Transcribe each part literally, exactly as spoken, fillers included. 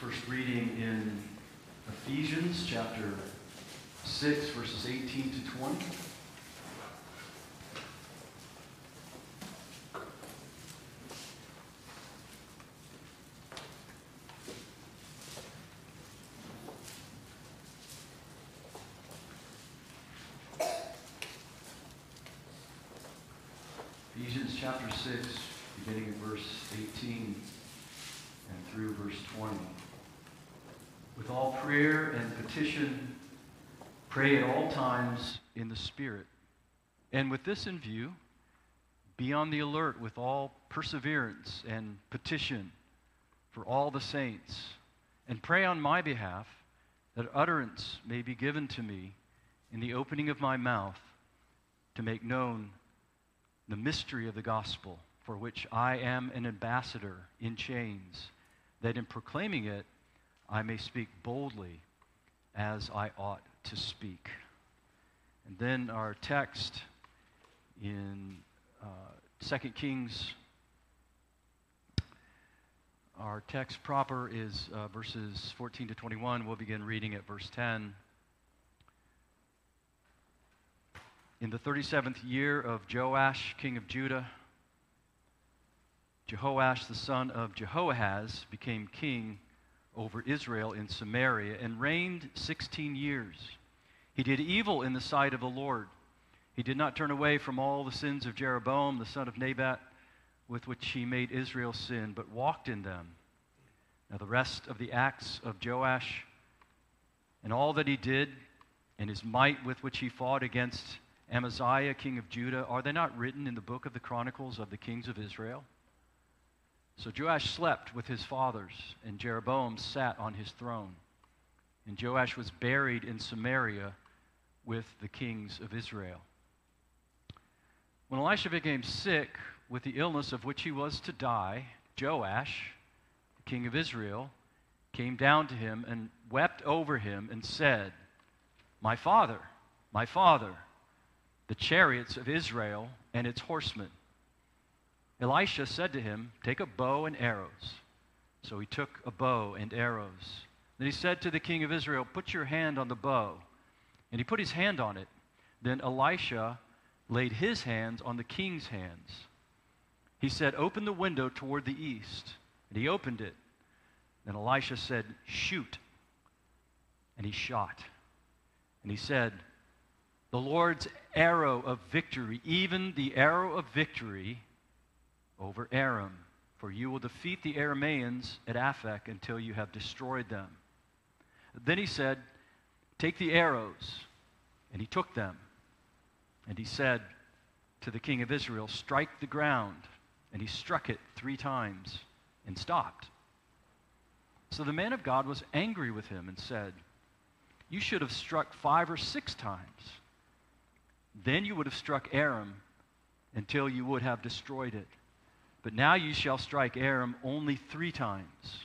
first reading in Ephesians chapter six, verses eighteen to twenty. Ephesians chapter six, beginning at verse eighteen and through verse twenty. With all prayer and petition, pray at all times in the Spirit. And with this in view, be on the alert with all perseverance and petition for all the saints. And pray on my behalf that utterance may be given to me in the opening of my mouth to make known the mystery of the gospel, for which I am an ambassador in chains, that in proclaiming it I may speak boldly as I ought to speak. And then our text in uh, Second Kings, our text proper is uh, verses fourteen to twenty-one. We'll begin reading at verse ten. In the thirty-seventh year of Joash, king of Judah, Jehoash, the son of Jehoahaz, became king over Israel in Samaria and reigned sixteen years. He did evil in the sight of the Lord. He did not turn away from all the sins of Jeroboam, the son of Nebat, with which he made Israel sin, but walked in them. Now the rest of the acts of Joash and all that he did, and his might with which he fought against Amaziah, king of Judah, are they not written in the book of the Chronicles of the kings of Israel? So Joash slept with his fathers, and Jeroboam sat on his throne. And Joash was buried in Samaria with the kings of Israel. When Elisha became sick with the illness of which he was to die, Joash, the king of Israel, came down to him and wept over him and said, "My father, my father, the chariots of Israel and its horsemen." Elisha said to him, "Take a bow and arrows." So he took a bow and arrows. Then he said to the king of Israel, "Put your hand on the bow." And he put his hand on it. Then Elisha laid his hands on the king's hands. He said, "Open the window toward the east." And he opened it. Then Elisha said, "Shoot." And he shot. And he said, "The Lord's arrow of victory, even the arrow of victory over Aram, for you will defeat the Arameans at Aphek until you have destroyed them." Then he said, "Take the arrows." And he took them. And he said to the king of Israel, "Strike the ground." And he struck it three times and stopped. So the man of God was angry with him and said, "You should have struck five or six times. Then you would have struck Aram until you would have destroyed it. But now you shall strike Aram only three times."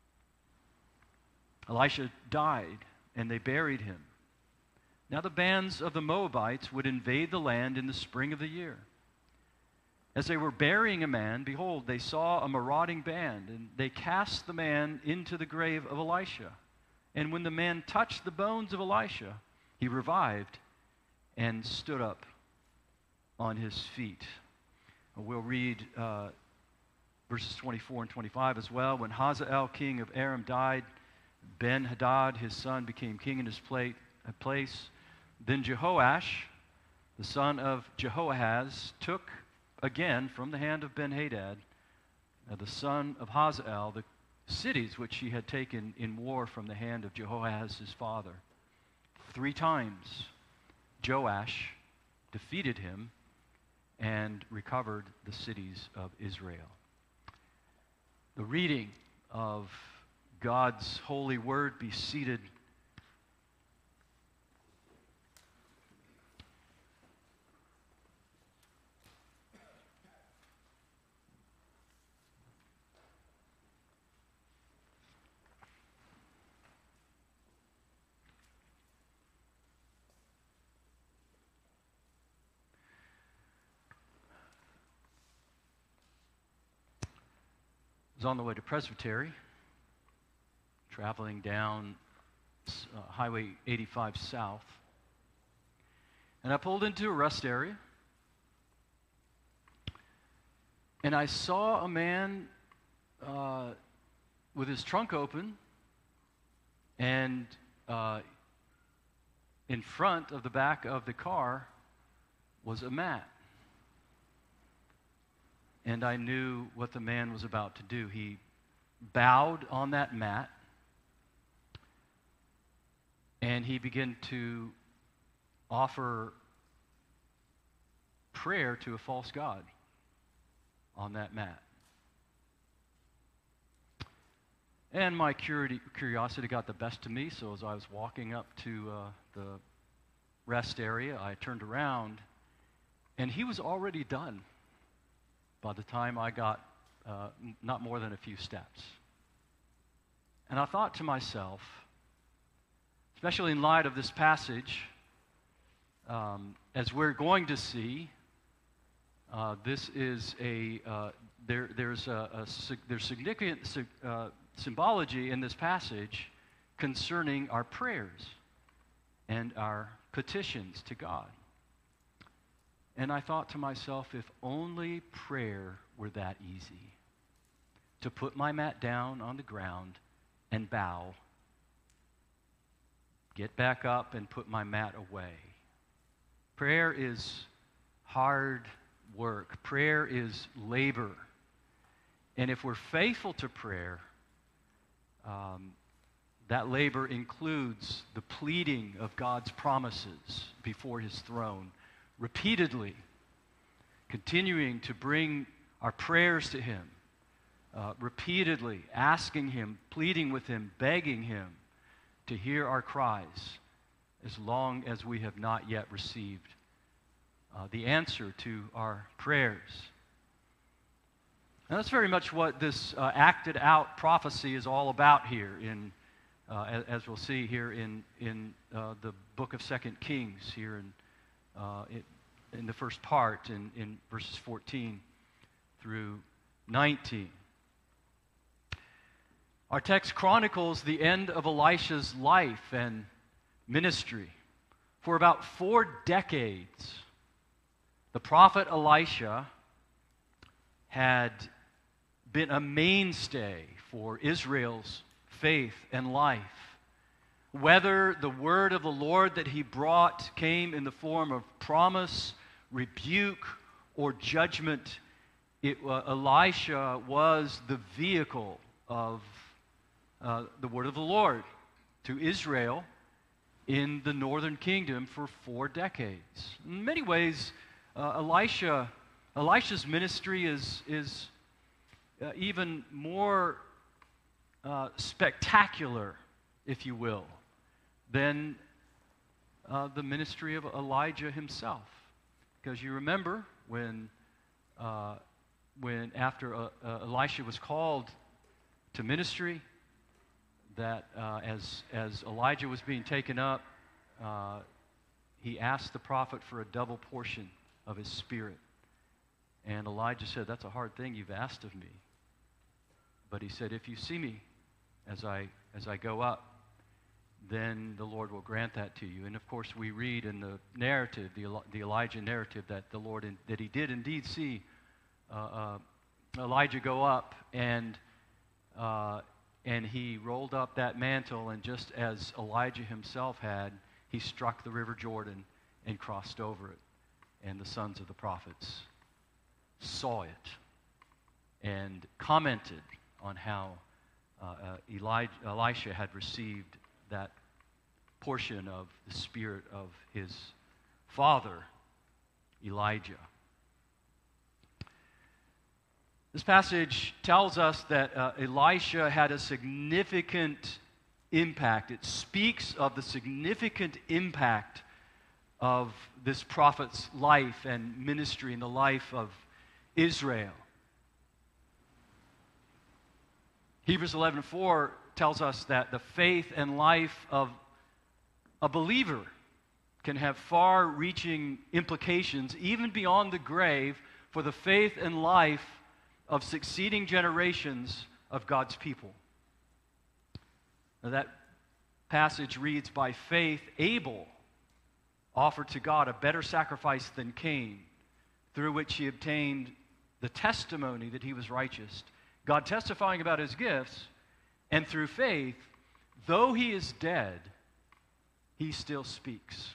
Elisha died, and they buried him. Now the bands of the Moabites would invade the land in the spring of the year. As they were burying a man, behold, they saw a marauding band, and they cast the man into the grave of Elisha. And when the man touched the bones of Elisha, he revived and stood up on his feet. We'll read uh, verses twenty-four and twenty-five as well. When Hazael, king of Aram, died, Ben-Hadad, his son, became king in his place. Then Jehoash, the son of Jehoahaz, took again from the hand of Ben-Hadad, uh, the son of Hazael, the cities which he had taken in war from the hand of Jehoahaz his father. Three times Joash defeated him and recovered the cities of Israel. The reading of God's holy word. Be seated. was on the way to Presbytery, traveling down uh, Highway eighty-five South. And I pulled into a rest area. And I saw a man uh, with his trunk open, and uh, in front of the back of the car was a mat. And I knew what the man was about to do. He bowed on that mat, and he began to offer prayer to a false god on that mat. And my curiosity got the best of me, so as I was walking up to uh, the rest area, I turned around, and he was already done by the time I got uh, not more than a few steps. And I thought to myself, especially in light of this passage, um, as we're going to see, uh, this is a uh, there. There's a, a there's significant uh, symbology in this passage concerning our prayers and our petitions to God. And I thought to myself, if only prayer were that easy, to put my mat down on the ground and bow, get back up and put my mat away. Prayer is hard work. Prayer is labor. And if we're faithful to prayer, um, that labor includes the pleading of God's promises before His throne, repeatedly, continuing to bring our prayers to Him, uh, repeatedly asking Him, pleading with Him, begging Him to hear our cries as long as we have not yet received uh, the answer to our prayers. And that's very much what this uh, acted out prophecy is all about here, in, uh, as, as we'll see here in, in uh, the book of Second Kings, here in, uh, it, in the first part, in, in verses fourteen through nineteen. Our text chronicles the end of Elisha's life and ministry. For about four decades, the prophet Elisha had been a mainstay for Israel's faith and life. Whether the word of the Lord that he brought came in the form of promise, rebuke, or judgment, it, uh, Elisha was the vehicle of uh, the word of the Lord to Israel in the northern kingdom for four decades. In many ways, uh, Elisha, Elisha's ministry is, is uh, even more uh, spectacular, if you will, than uh, the ministry of Elijah himself. Because you remember when, uh, when after uh, uh, Elisha was called to ministry, that uh, as, as Elijah was being taken up, uh, he asked the prophet for a double portion of his spirit. And Elijah said, "That's a hard thing you've asked of me." But he said, "If you see me as I, as I go up, then the Lord will grant that to you." And of course, we read in the narrative, the, the Elijah narrative, that the Lord, in, that he did indeed see uh, uh, Elijah go up, and uh, and he rolled up that mantle, and just as Elijah himself had, he struck the river Jordan and crossed over it. And the sons of the prophets saw it and commented on how uh, uh, Elijah, Elisha had received that portion of the spirit of his father, Elijah. This passage tells us that uh, Elisha had a significant impact. It speaks of the significant impact of this prophet's life and ministry in the life of Israel. Hebrews eleven four tells us that the faith and life of a believer can have far-reaching implications, even beyond the grave, for the faith and life of succeeding generations of God's people. That passage reads, by faith, Abel offered to God a better sacrifice than Cain, through which he obtained the testimony that he was righteous. God testifying about his gifts, and through faith, though he is dead, he still speaks.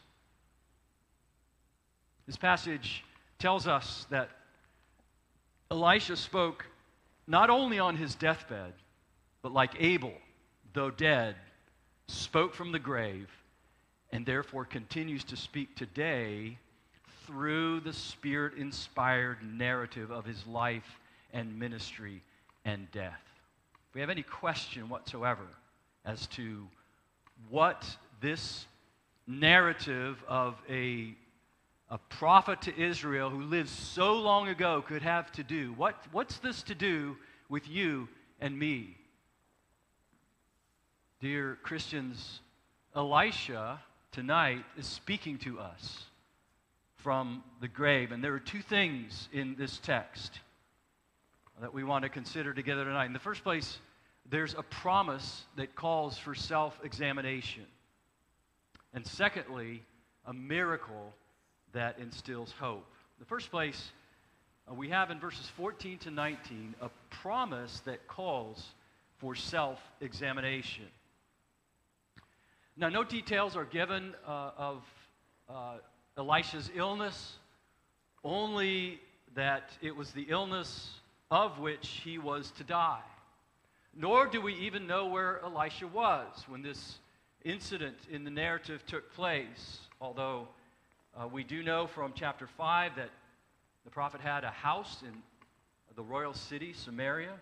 This passage tells us that Elisha spoke not only on his deathbed, but like Abel, though dead, spoke from the grave, and therefore continues to speak today through the Spirit-inspired narrative of his life and ministry and death. If we have any question whatsoever as to what this narrative of a, a prophet to Israel who lived so long ago could have to do, what, what's this to do with you and me? Dear Christians, Elisha tonight is speaking to us from the grave. And there are two things in this text that we want to consider together tonight. In the first place, there's a promise that calls for self-examination. And secondly, a miracle that instills hope. In the first place, uh, we have in verses fourteen to nineteen a promise that calls for self-examination. Now, no details are given uh, of uh, Elisha's illness, only that it was the illness of which he was to die. Nor do we even know where Elisha was when this incident in the narrative took place, although uh, we do know from chapter five that the prophet had a house in the royal city, Samaria.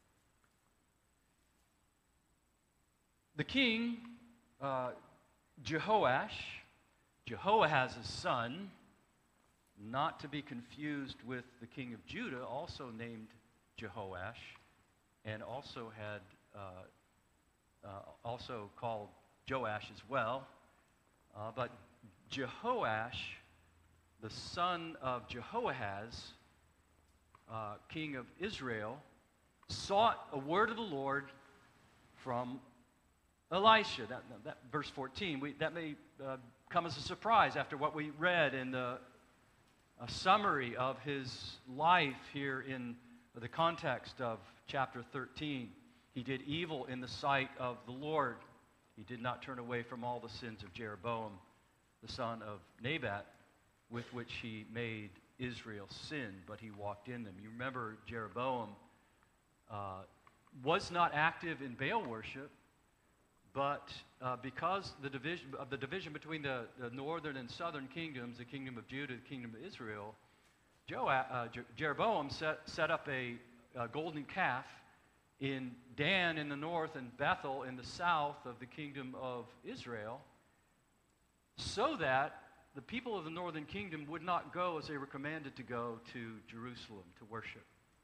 The king, uh, Jehoash, Jehoahaz's son, not to be confused with the king of Judah, also named Jehoash, and also had uh, uh, also called Joash as well. Uh, but Jehoash, the son of Jehoahaz, uh, king of Israel, sought a word of the Lord from Elisha. That, that verse fourteen. We, that may uh, come as a surprise after what we read in the a summary of his life here in the context of chapter thirteen. He did evil in the sight of the Lord. He did not turn away from all the sins of Jeroboam, the son of Nebat, with which he made Israel sin, but he walked in them. You remember Jeroboam uh, was not active in Baal worship, but uh, because the division, of the division between the, the northern and southern kingdoms, the kingdom of Judah, the kingdom of Israel, Joa, uh, Je- Jeroboam set, set up a, a golden calf in Dan in the north and Bethel in the south of the kingdom of Israel, so that the people of the northern kingdom would not go as they were commanded to go to Jerusalem to worship.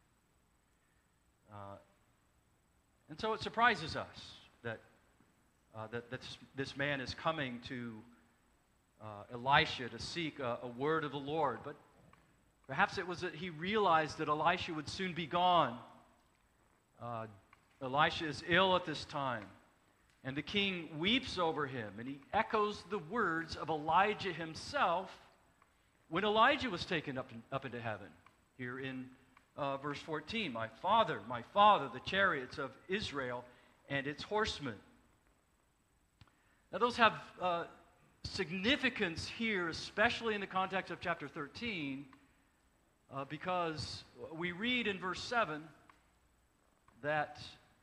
Uh, and so it surprises us that Uh, that, that this, this man is coming to uh, Elisha to seek a, a word of the Lord. But perhaps it was that he realized that Elisha would soon be gone. Uh, Elisha is ill at this time, and the king weeps over him, and he echoes the words of Elijah himself when Elijah was taken up, in, up into heaven. Here in uh, verse fourteen, my father, my father, the chariots of Israel and its horsemen. Now, those have uh, significance here, especially in the context of chapter thirteen, uh, because we read in verse seven that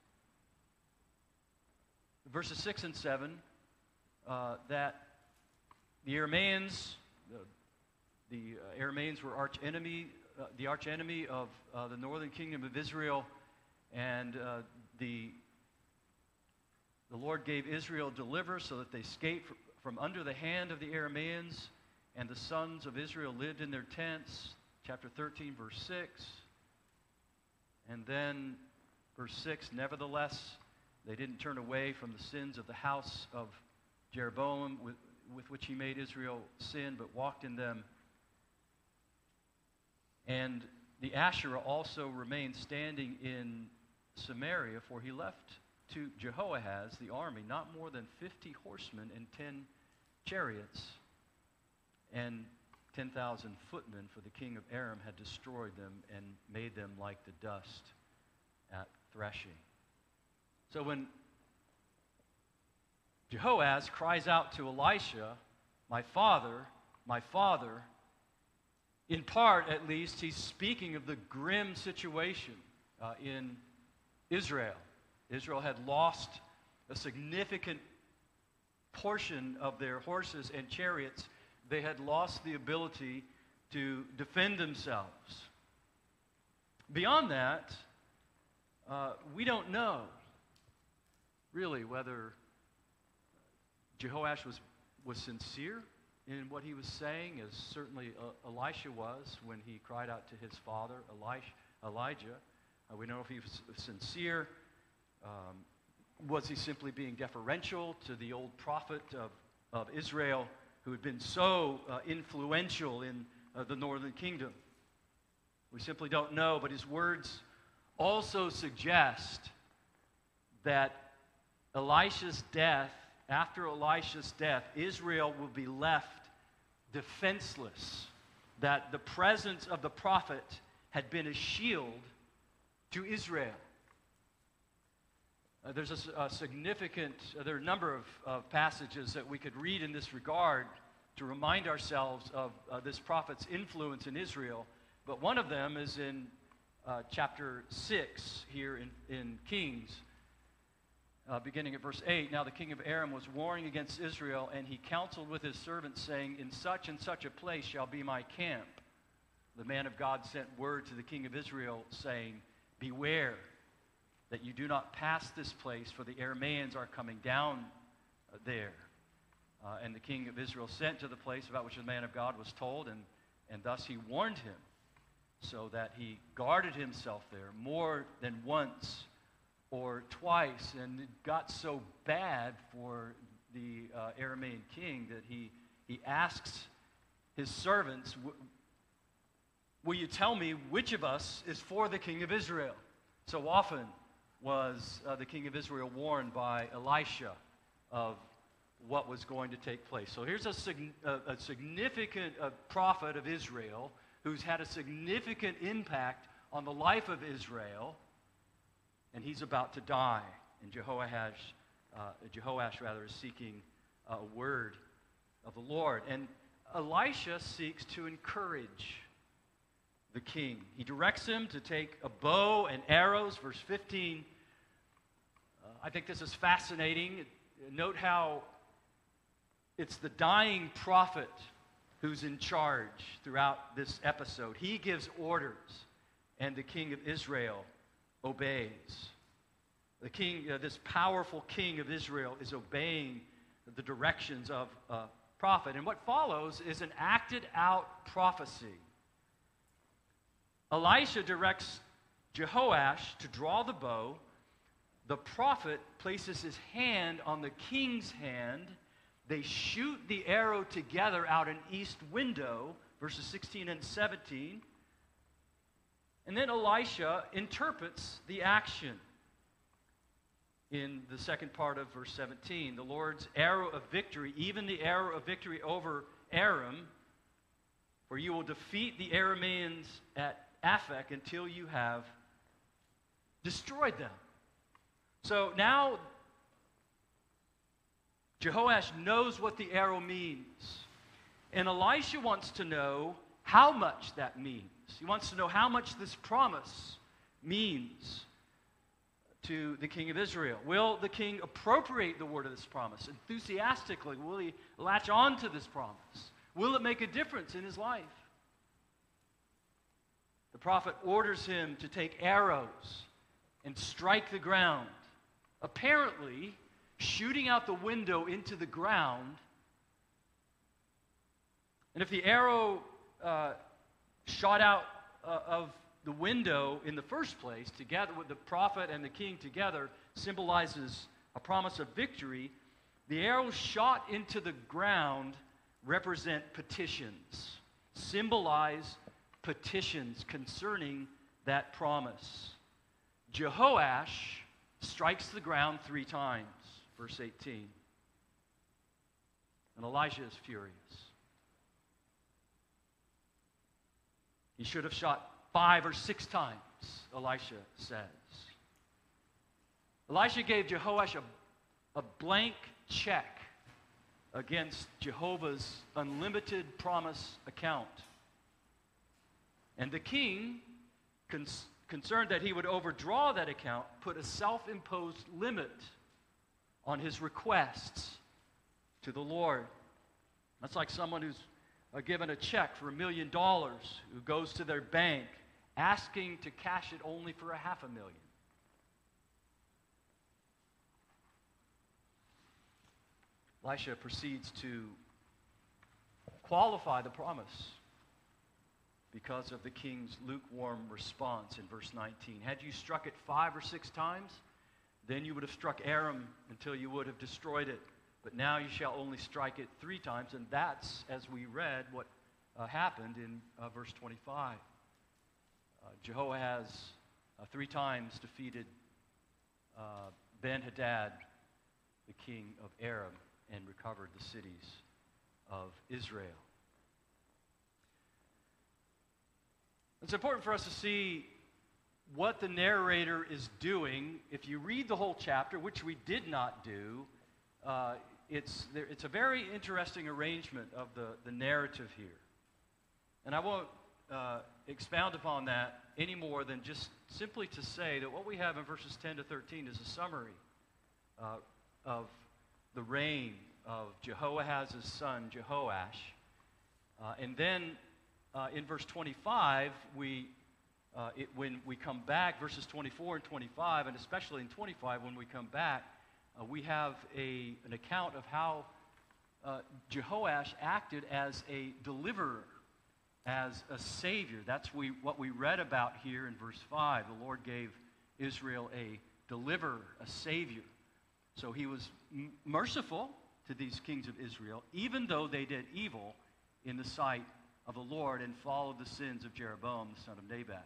verses six and seven uh, that the Arameans, uh, the uh, Arameans were arch enemy, uh, the arch enemy of uh, the northern kingdom of Israel, and uh, the The Lord gave Israel deliverance so that they escaped from under the hand of the Arameans, and the sons of Israel lived in their tents. Chapter thirteen, verse six. And then verse six, nevertheless, they didn't turn away from the sins of the house of Jeroboam with, with which he made Israel sin, but walked in them. And the Asherah also remained standing in Samaria, for he left to Jehoahaz the army not more than fifty horsemen and ten chariots, and ten thousand footmen, for the king of Aram had destroyed them and made them like the dust at threshing. So when Jehoahaz cries out to Elisha, "My father, my father," in part, at least, he's speaking of the grim situation uh, in Israel. Israel had lost a significant portion of their horses and chariots. They had lost the ability to defend themselves. Beyond that, uh, we don't know, really, whether Jehoash was, was sincere in what he was saying, as certainly uh, Elisha was when he cried out to his father, Elisha, Elijah. Uh, we don't know if he was sincere. Um, was he simply being deferential to the old prophet of, of Israel who had been so uh, influential in uh, the northern kingdom? We simply don't know, but his words also suggest that Elisha's death, after Elisha's death, Israel will be left defenseless, that the presence of the prophet had been a shield to Israel. Uh, there's a, a significant, uh, there are a number of, of passages that we could read in this regard to remind ourselves of uh, this prophet's influence in Israel. But one of them is in uh, chapter six here in, in Kings, uh, beginning at verse eight. Now the king of Aram was warring against Israel, and he counseled with his servants, saying, "In such and such a place shall be my camp." The man of God sent word to the king of Israel, saying, "Beware that you do not pass this place, for the Arameans are coming down uh, there." Uh, and the king of Israel sent to the place about which the man of God was told, and, and thus he warned him, so that he guarded himself there more than once or twice. And it got so bad for the uh, Aramean king that he, he asks his servants, "Will you tell me which of us is for the king of Israel?" So often was uh, the king of Israel warned by Elisha of what was going to take place. So here's a, sig- a, a significant uh, prophet of Israel who's had a significant impact on the life of Israel, and he's about to die. And Jehoash, uh, Jehoash rather, is seeking a word of the Lord. And Elisha seeks to encourage the king. He directs him to take a bow and arrows. Verse fifteen, uh, I think this is fascinating. Note how it's the dying prophet who's in charge throughout this episode. He gives orders, and the king of Israel obeys. The king, uh, this powerful king of Israel, is obeying the directions of a prophet. And what follows is an acted out prophecy. Elisha directs Jehoash to draw the bow. The prophet places his hand on the king's hand. They shoot the arrow together out an east window, verses sixteen and seventeen. And then Elisha interprets the action in the second part of verse seventeen. The Lord's arrow of victory, even the arrow of victory over Aram, for you will defeat the Arameans at Aphek until you have destroyed them. So now Jehoash knows what the arrow means. And Elisha wants to know how much that means. He wants to know how much this promise means to the king of Israel. Will the king appropriate the word of this promise enthusiastically? Will he latch on to this promise? Will it make a difference in his life? The prophet orders him to take arrows and strike the ground, apparently shooting out the window into the ground. And if the arrow uh, shot out uh, of the window in the first place, together with the prophet and the king together, symbolizes a promise of victory, the arrows shot into the ground represent petitions, symbolize petitions concerning that promise. Jehoash strikes the ground three times, verse eighteen. And Elijah is furious. He should have shot five or six times, Elisha says. Elisha gave Jehoash a, a blank check against Jehovah's unlimited promise account. And the king, cons- concerned that he would overdraw that account, put a self-imposed limit on his requests to the Lord. That's like someone who's uh, given a check for a million dollars who goes to their bank asking to cash it only for a half a million. Elisha proceeds to qualify the promise because of the king's lukewarm response in verse nineteen. Had you struck it five or six times, then you would have struck Aram until you would have destroyed it. But now you shall only strike it three times, and that's, as we read, what uh, happened in uh, verse twenty-five. Uh, Jehoahaz uh, three times defeated uh, Ben-Hadad, the king of Aram, and recovered the cities of Israel. It's important for us to see what the narrator is doing. If you read the whole chapter, which we did not do, uh, it's, there, it's a very interesting arrangement of the, the narrative here. And I won't uh, expound upon that any more than just simply to say that what we have in verses ten to thirteen is a summary uh, of the reign of Jehoahaz's son, Jehoash. Uh, and then uh, in verse twenty-five, we, uh, it, when we come back, verses twenty-four and twenty-five, and especially in twenty-five, when we come back, uh, we have a, an account of how uh, Jehoash acted as a deliverer, as a savior. That's we, what we read about here in verse five. The Lord gave Israel a deliverer, a savior. So he was m- merciful to these kings of Israel, even though they did evil in the sight of the Lord and followed the sins of Jeroboam, the son of Nebat.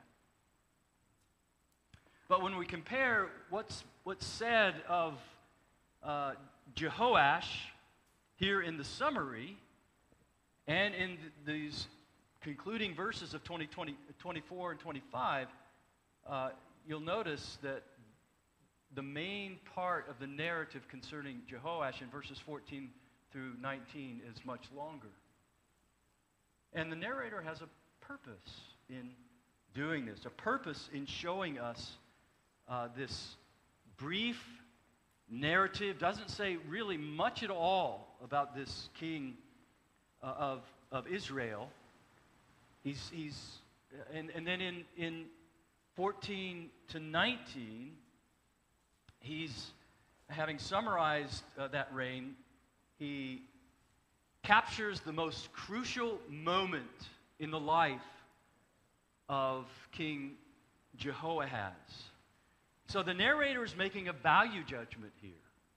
But when we compare what's, what's said of uh, Jehoash here in the summary and in th- these concluding verses of twenty, twenty, twenty-four and twenty-five, uh, you'll notice that the main part of the narrative concerning Jehoash in verses fourteen through nineteen is much longer. And the narrator has a purpose in doing this, a purpose in showing us uh, this brief narrative. Doesn't say really much at all about this king uh, of, of Israel. He's, he's and, and then in, in fourteen to nineteen, he's, having summarized uh, that reign, he captures the most crucial moment in the life of King Jehoahaz. So the narrator is making a value judgment here.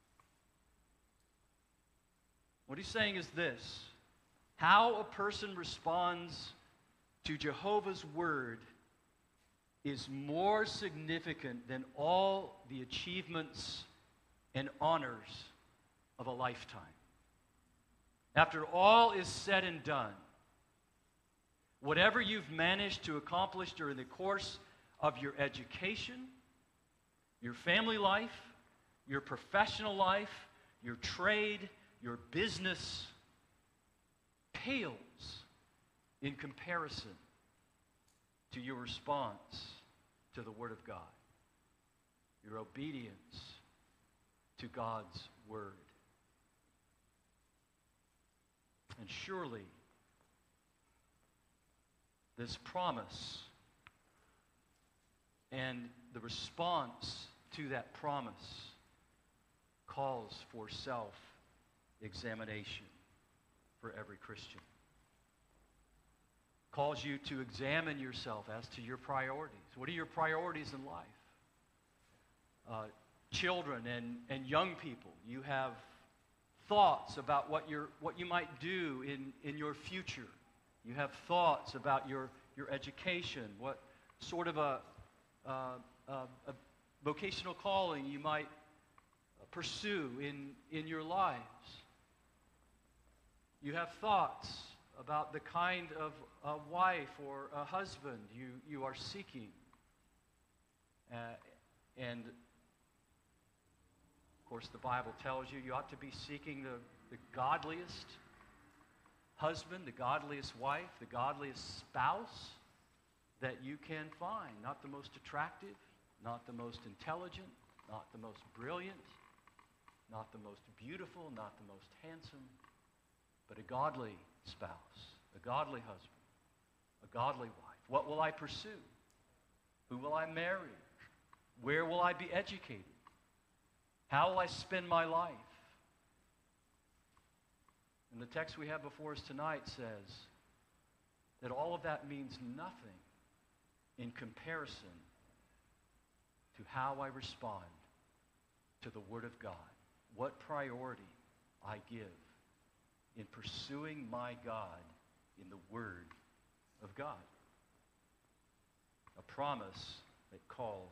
What he's saying is this: how a person responds to Jehovah's word is more significant than all the achievements and honors of a lifetime. After all is said and done, whatever you've managed to accomplish during the course of your education, your family life, your professional life, your trade, your business, pales in comparison to your response to the Word of God, your obedience to God's Word. And surely, this promise and the response to that promise calls for self-examination for every Christian. Calls you to examine yourself as to your priorities. What are your priorities in life? Uh, children and, and young people, you have thoughts about what you're, what you might do in, in your future. You have thoughts about your, your education, what sort of a, uh, a, a vocational calling you might pursue in, in your lives. You have thoughts about the kind of a wife or a husband you, you are seeking. Uh, and, of course, the Bible tells you you ought to be seeking the, the godliest husband, the godliest wife, the godliest spouse that you can find. Not the most attractive, not the most intelligent, not the most brilliant, not the most beautiful, not the most handsome, but a godly spouse, a godly husband, a godly wife. What will I pursue? Who will I marry? Where will I be educated? How will I spend my life? And the text we have before us tonight says that all of that means nothing in comparison to how I respond to the Word of God. What priority I give in pursuing my God in the Word of God. A promise that calls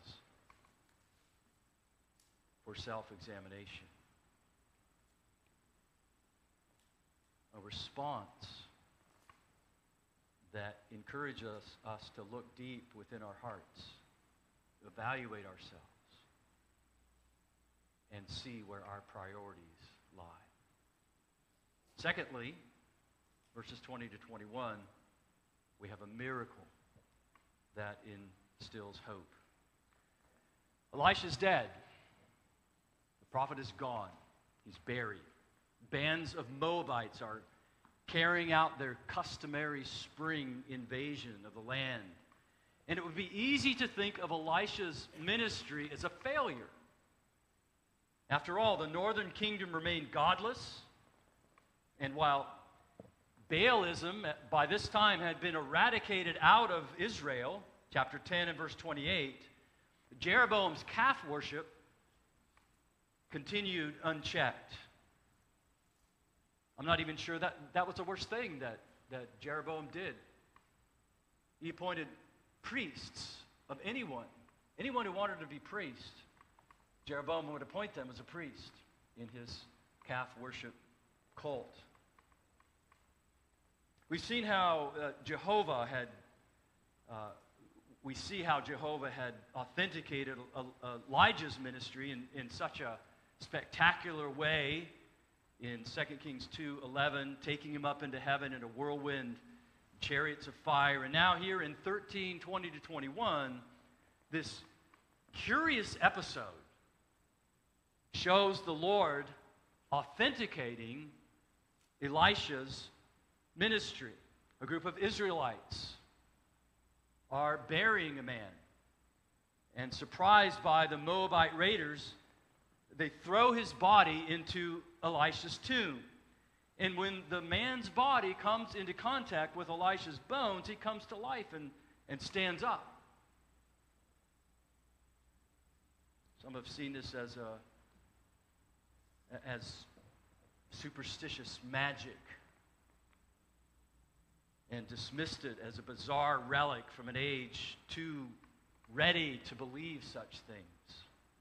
for self-examination. A response that encourages us, us to look deep within our hearts, evaluate ourselves, and see where our priorities lie. Secondly, verses twenty to twenty-one, we have a miracle that instills hope. Elisha's dead. The prophet is gone. He's buried. Bands of Moabites are carrying out their customary spring invasion of the land. And it would be easy to think of Elisha's ministry as a failure. After all, the northern kingdom remained godless, and while Baalism by this time had been eradicated out of Israel, chapter ten and verse twenty-eight, Jeroboam's calf worship continued unchecked. I'm not even sure that that was the worst thing that, that Jeroboam did. He appointed priests of anyone. Anyone who wanted to be priest, Jeroboam would appoint them as a priest in his calf worship cult. We've seen how uh, Jehovah had, uh, we see how Jehovah had authenticated uh, Elijah's ministry in, in such a spectacular way in Second Kings two eleven, taking him up into heaven in a whirlwind, chariots of fire. And now here in thirteen twenty to twenty-one, this curious episode shows the Lord authenticating Elisha's ministry. A group of Israelites are burying a man, and surprised by the Moabite raiders, they throw his body into Elisha's tomb. And when the man's body comes into contact with Elisha's bones, he comes to life and, and stands up. Some have seen this as a as superstitious magic and dismissed it as a bizarre relic from an age too ready to believe such things.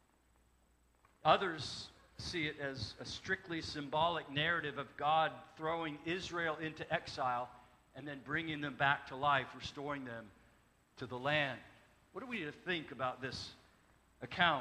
Others see it as a strictly symbolic narrative of God throwing Israel into exile and then bringing them back to life, restoring them to the land. What are we to think about this account?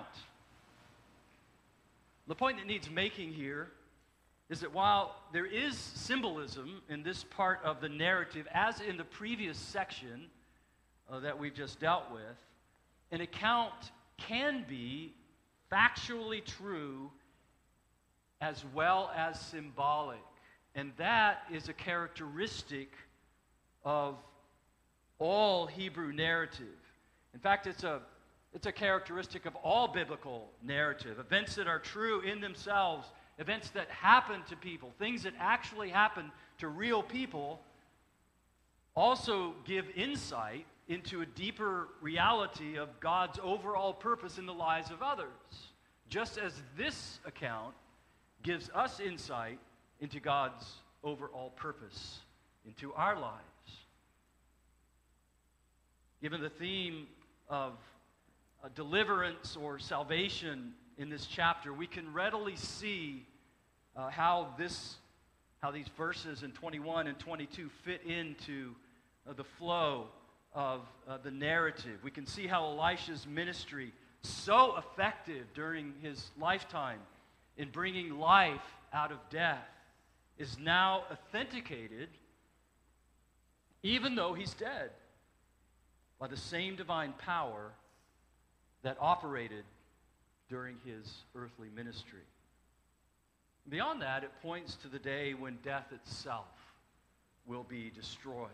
The point that needs making here is that while there is symbolism in this part of the narrative, as in the previous section uh, that we've just dealt with, an account can be factually true as well as symbolic. And that is a characteristic of all Hebrew narrative. In fact, it's a, it's a characteristic of all biblical narrative. Events that are true in themselves, events that happen to people, things that actually happen to real people, also give insight into a deeper reality of God's overall purpose in the lives of others. Just as this account gives us insight into God's overall purpose into our lives. Given the theme of uh, deliverance or salvation in this chapter, we can readily see uh, how this, how these verses in twenty-one and twenty-two fit into uh, the flow of uh, the narrative. We can see how Elisha's ministry, so effective during his lifetime in bringing life out of death, is now authenticated, even though he's dead, by the same divine power that operated during his earthly ministry. Beyond that, it points to the day when death itself will be destroyed.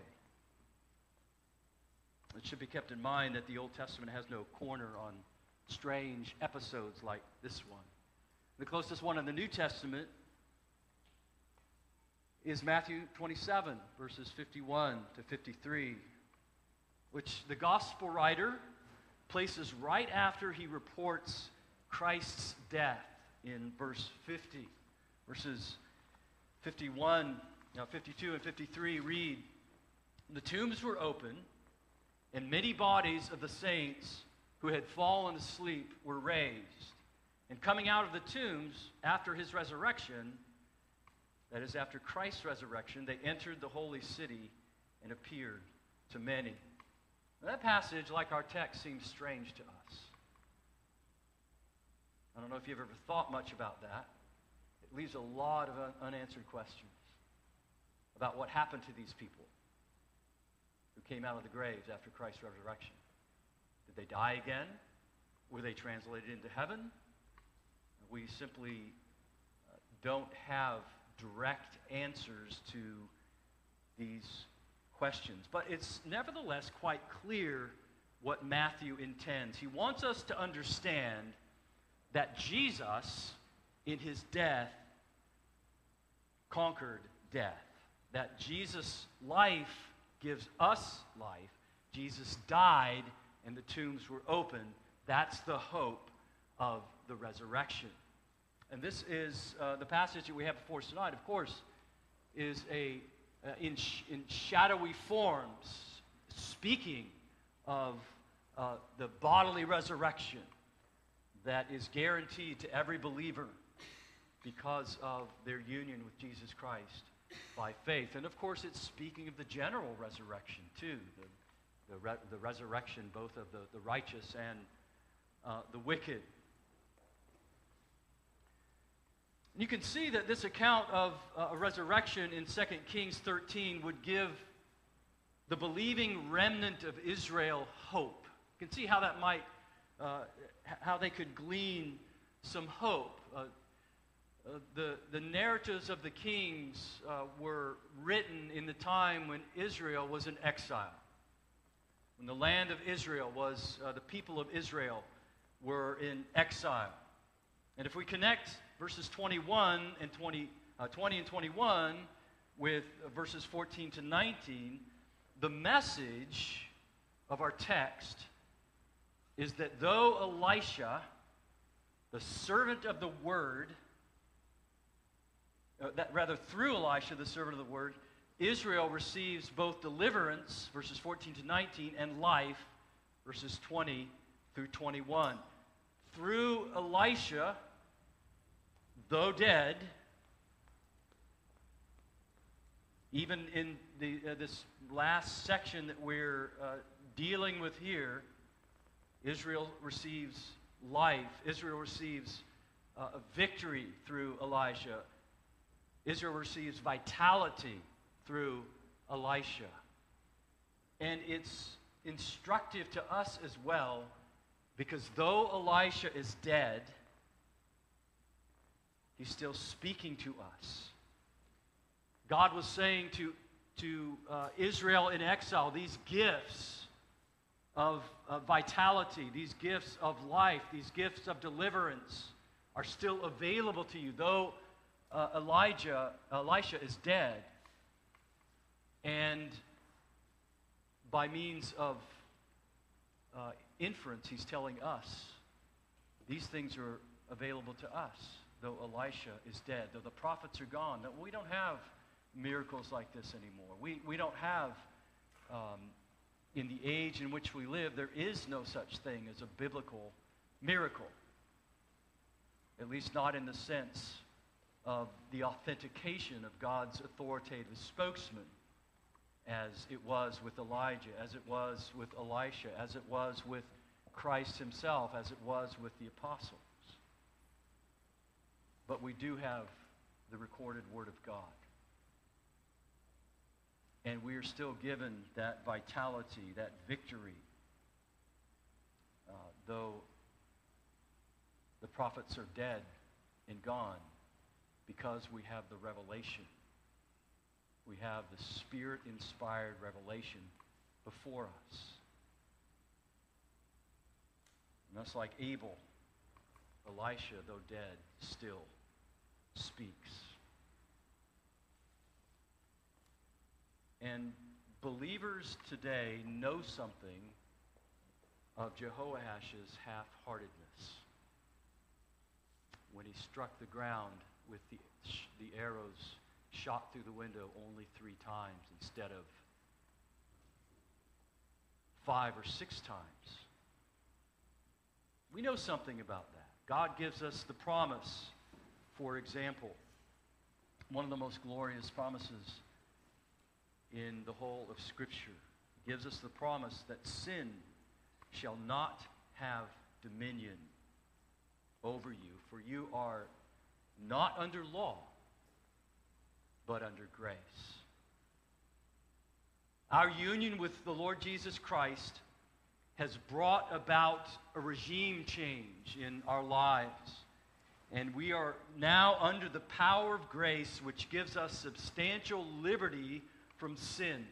It should be kept in mind that the Old Testament has no corner on strange episodes like this one. The closest one in the New Testament is Matthew twenty-seven, verses fifty-one to fifty-three, which the gospel writer places right after he reports Christ's death in verse fifty. Verses fifty-one, now fifty-two and fifty-three read, "The tombs were open, and many bodies of the saints who had fallen asleep were raised. And coming out of the tombs after his resurrection," that is, after Christ's resurrection, "they entered the holy city and appeared to many." Now, that passage, like our text, seems strange to us. I don't know if you've ever thought much about that. It leaves a lot of un- unanswered questions about what happened to these people who came out of the graves after Christ's resurrection. Did they die again? Were they translated into heaven? We simply uh, don't have direct answers to these questions. But it's nevertheless quite clear what Matthew intends. He wants us to understand that Jesus, in his death, conquered death. That Jesus' life gives us life. Jesus died and the tombs were opened. That's the hope of the resurrection. And this is uh, the passage that we have before us tonight, of course, is a uh, in, sh- in shadowy forms speaking of uh, the bodily resurrection that is guaranteed to every believer because of their union with Jesus Christ by faith. And of course, it's speaking of the general resurrection too, the, the, re- the resurrection both of the, the righteous and uh, the wicked. You can see that this account of uh, a resurrection in Second Kings thirteen would give the believing remnant of Israel hope. You can see how that might, uh, how they could glean some hope. Uh, uh, the, the narratives of the kings uh, were written in the time when Israel was in exile. When the land of Israel was, uh, the people of Israel were in exile. And if we connect verses twenty-one and twenty, uh, twenty and twenty-one with uh, verses fourteen to nineteen, the message of our text is that though Elisha, the servant of the word, uh, that rather through Elisha, the servant of the word, Israel receives both deliverance, verses fourteen to nineteen, and life, verses twenty through twenty-one. Through Elisha, though dead, even in the, uh, this last section that we're uh, dealing with here, Israel receives life. Israel receives uh, a victory through Elisha. Israel receives vitality through Elisha. And it's instructive to us as well, because though Elisha is dead, he's still speaking to us. God was saying to, to uh, Israel in exile, these gifts of, of vitality, these gifts of life, these gifts of deliverance are still available to you, though uh, Elijah, Elisha is dead. And by means of uh, inference, he's telling us these things are available to us, though Elisha is dead, though the prophets are gone. That we don't have miracles like this anymore. We, we don't have um, in the age in which we live, there is no such thing as a biblical miracle. At least not in the sense of the authentication of God's authoritative spokesman, as it was with Elijah, as it was with Elisha, as it was with Christ himself, as it was with the apostles. But we do have the recorded Word of God. And we are still given that vitality, that victory, uh, though the prophets are dead and gone, because we have the revelation. We have the Spirit-inspired revelation before us. And that's like Abel, Elisha, though dead, still speaks. And believers today know something of Jehoash's half-heartedness when he struck the ground with the, the arrows shot through the window only three times instead of five or six times. We know something about that. God gives us the promise, for example, one of the most glorious promises in the whole of Scripture. He gives us the promise that sin shall not have dominion over you, for you are not under law, but under grace. Our union with the Lord Jesus Christ has brought about a regime change in our lives. And we are now under the power of grace, which gives us substantial liberty from sin.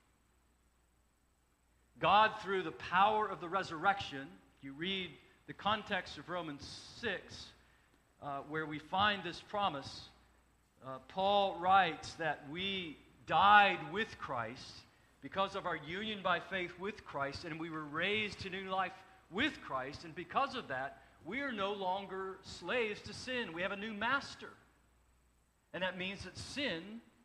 God, through the power of the resurrection, if you read the context of Romans six, uh, where we find this promise, uh, Paul writes that we died with Christ because of our union by faith with Christ, and we were raised to new life with Christ, and because of that, we are no longer slaves to sin. We have a new master. And that means that sin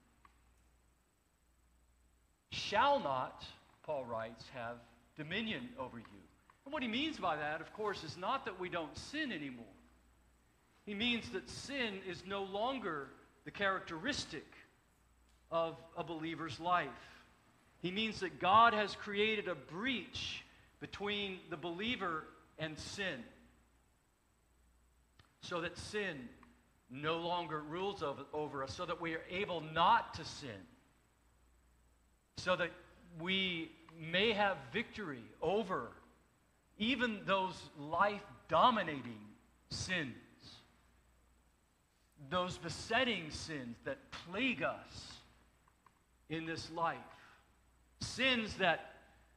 shall not, Paul writes, have dominion over you. And what he means by that, of course, is not that we don't sin anymore. He means that sin is no longer the characteristic of a believer's life. He means that God has created a breach between the believer and sin, so that sin no longer rules over, over us, so that we are able not to sin, so that we may have victory over even those life-dominating sins, those besetting sins that plague us in this life, sins that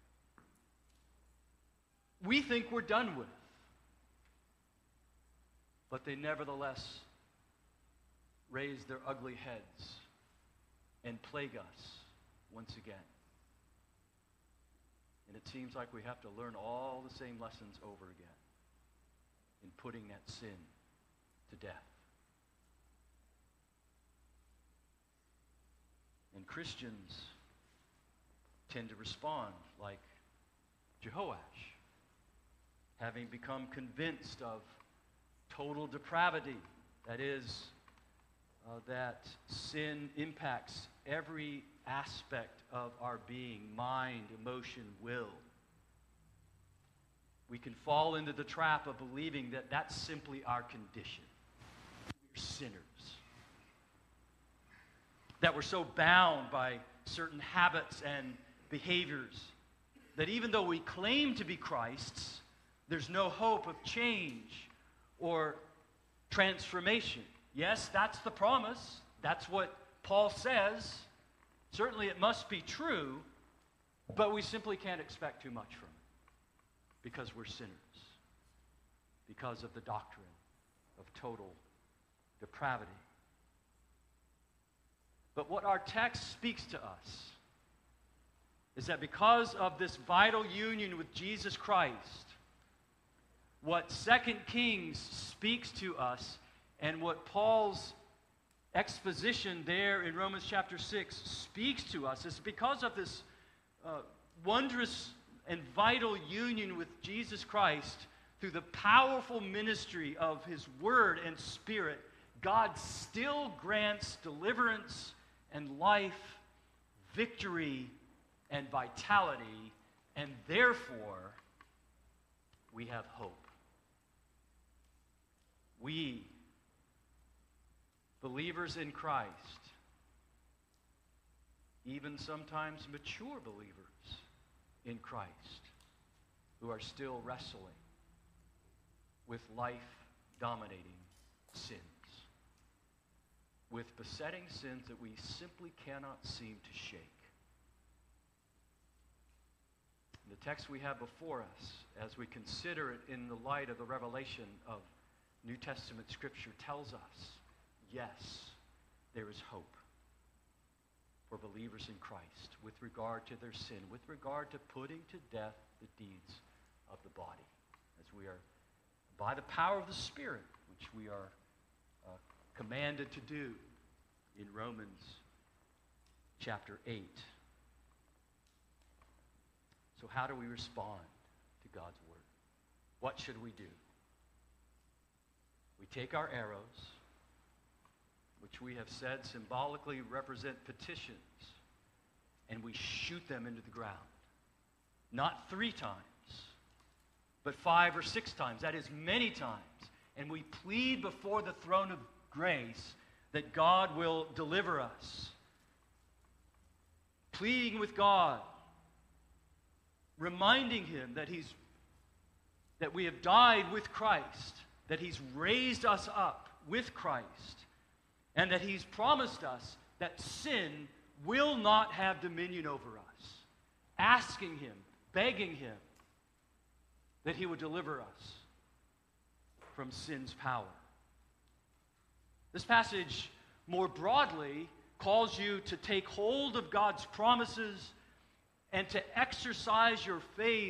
we think we're done with, but they nevertheless raise their ugly heads and plague us once again. And it seems like we have to learn all the same lessons over again in putting that sin to death. And Christians tend to respond like Jehoash, having become convinced of total depravity, that is, uh, that sin impacts every aspect of our being, mind, emotion, will. We can fall into the trap of believing that that's simply our condition. We're sinners. That we're so bound by certain habits and behaviors that even though we claim to be Christ's, there's no hope of change or transformation. Yes, that's the promise. That's what Paul says. Certainly it must be true, but we simply can't expect too much from it because we're sinners, because of the doctrine of total depravity. But what our text speaks to us is that because of this vital union with Jesus Christ, what Second Kings speaks to us and what Paul's exposition there in Romans chapter six speaks to us is because of this uh, wondrous and vital union with Jesus Christ through the powerful ministry of His Word and Spirit, God still grants deliverance and life, victory and vitality, and therefore we have hope. We, believers in Christ, even sometimes mature believers in Christ, who are still wrestling with life-dominating sins, with besetting sins that we simply cannot seem to shake. The text we have before us, as we consider it in the light of the revelation of New Testament Scripture, tells us, yes, there is hope for believers in Christ with regard to their sin, with regard to putting to death the deeds of the body, as we are, by the power of the Spirit, which we are uh, commanded to do in Romans chapter eight. So how do we respond to God's Word? What should we do? We take our arrows, which we have said symbolically represent petitions, and we shoot them into the ground. Not three times, but five or six times. That is many times. And we plead before the throne of grace that God will deliver us. Pleading with God, reminding Him that He's that we have died with Christ, that He's raised us up with Christ, and that He's promised us that sin will not have dominion over us. Asking Him, begging Him that He would deliver us from sin's power. This passage, more broadly, calls you to take hold of God's promises and to exercise your faith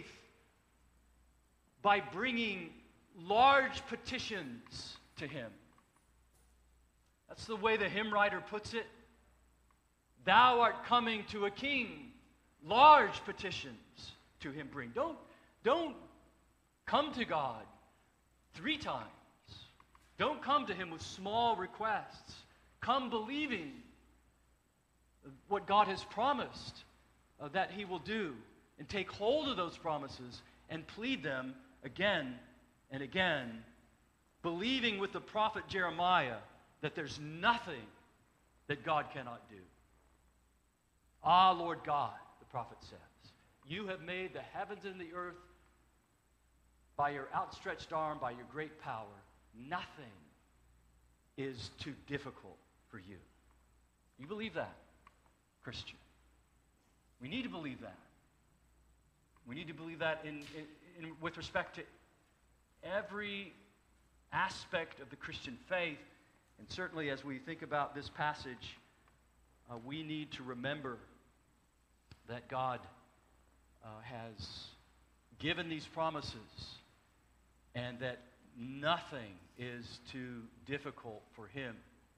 by bringing large petitions to Him. That's the way the hymn writer puts it. Thou art coming to a king, large petitions to Him bring. Don't, don't come to God three times. Don't come to Him with small requests. Come believing what God has promised uh, that He will do, and take hold of those promises and plead them again and again, believing with the prophet Jeremiah that there's nothing that God cannot do. Ah, Lord God, the prophet says, you have made the heavens and the earth by your outstretched arm, by your great power. Nothing is too difficult for you. You believe that, Christian? We need to believe that. We need to believe that in, in, in with respect to every aspect of the Christian faith. And certainly as we think about this passage, uh, we need to remember that God uh, has given these promises, and that nothing is too difficult for Him.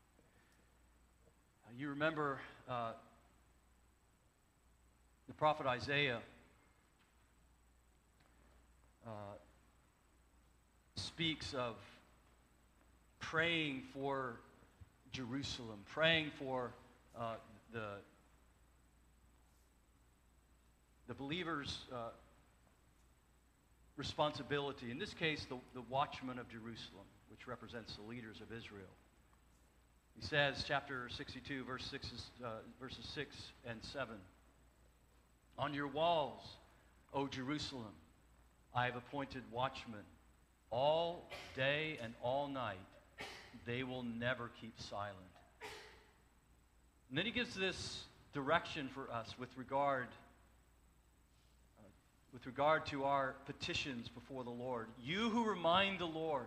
Uh, you remember uh, the prophet Isaiah uh, speaks of praying for Jerusalem, praying for uh, the, the believers' uh, responsibility. In this case, the, the watchmen of Jerusalem, which represents the leaders of Israel. He says, chapter sixty-two, verse six, uh, verses six and seven, on your walls, O Jerusalem, I have appointed watchmen all day and all night. They will never keep silent. And then he gives this direction for us with regard uh, with regard to our petitions before the Lord. You who remind the Lord,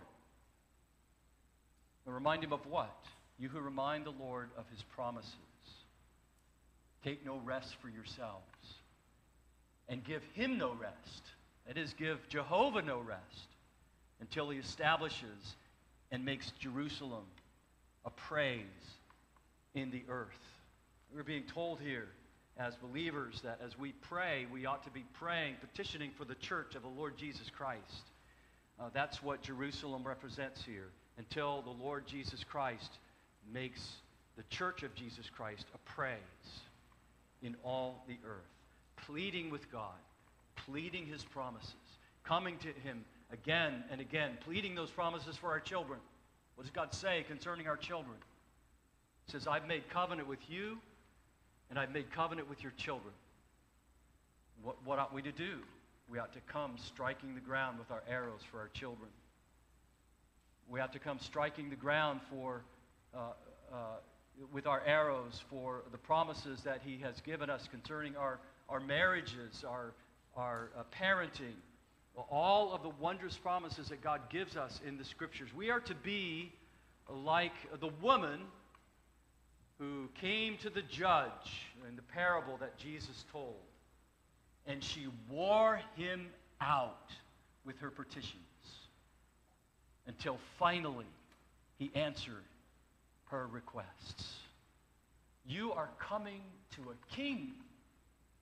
and remind Him of what? You who remind the Lord of His promises. Take no rest for yourselves, and give Him no rest. That is, give Jehovah no rest until He establishes and makes Jerusalem a praise in the earth. We're being told here as believers that as we pray, we ought to be praying, petitioning for the church of the Lord Jesus Christ. Uh, that's what Jerusalem represents here, until the Lord Jesus Christ makes the church of Jesus Christ a praise in all the earth, pleading with God, pleading his promises, coming to him again and again, pleading those promises for our children. What does God say concerning our children? He says, I've made covenant with you, and I've made covenant with your children. What, what ought we to do? We ought to come striking the ground with our arrows for our children. We ought to come striking the ground for, uh, uh, with our arrows for the promises that he has given us concerning our, our marriages, our, our uh, parenting, all of the wondrous promises that God gives us in the Scriptures. We are to be like the woman who came to the judge in the parable that Jesus told, and she wore him out with her petitions until finally he answered her requests. You are coming to a king.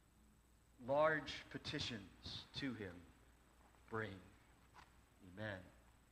Large petitions to him bring. Amen.